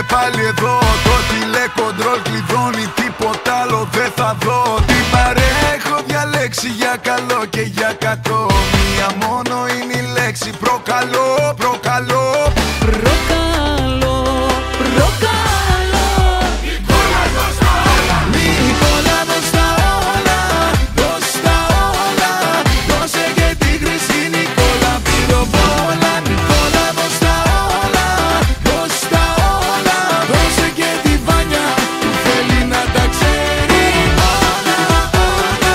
πάλι εδώ. Το τηλεκοντρόλ κλειδώνει, τίποτα άλλο δεν θα δω. Την παρέα έχω διαλέξει για καλό και για κακό. Μία μόνο είναι η λέξη προκαλώ, προκαλώ. Προκαλώ, προκαλώ. Νικόλα δώσ' τα όλα. Νικόλα δώσ' τα όλα, δώσ' τα όλα. Δώσε και τη χρυσή Νικόλα πυροβόλα. Νικόλα δώσ' τα όλα, δώσ' τα όλα. Δώσε και τη Βάνια που θέλει να τα ξέρει όλα, όλα.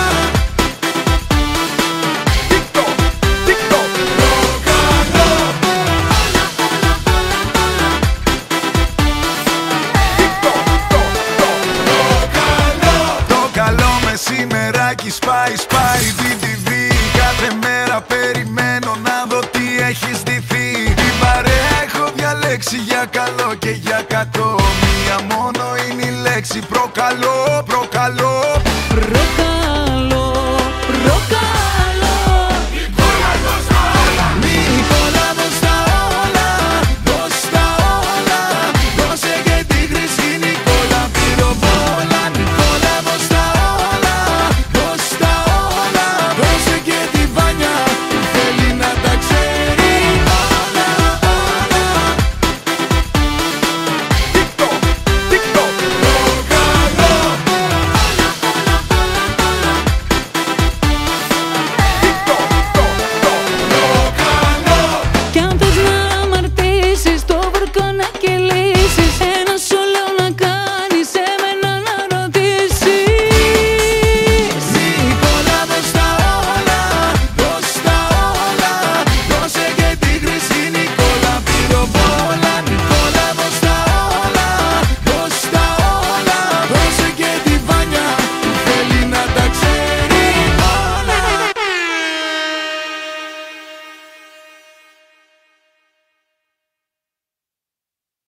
TikTok, TikTok. Προκαλώ. Το καλό μεσημεράκι σπάει, σπάει DTV. Κάθε μέρα περιμένω να δω τι έχεις ντυθεί. Την παρέα έχω διαλέξει για καλό και για κακό. Μία μόνο είναι η λέξη προκαλώ.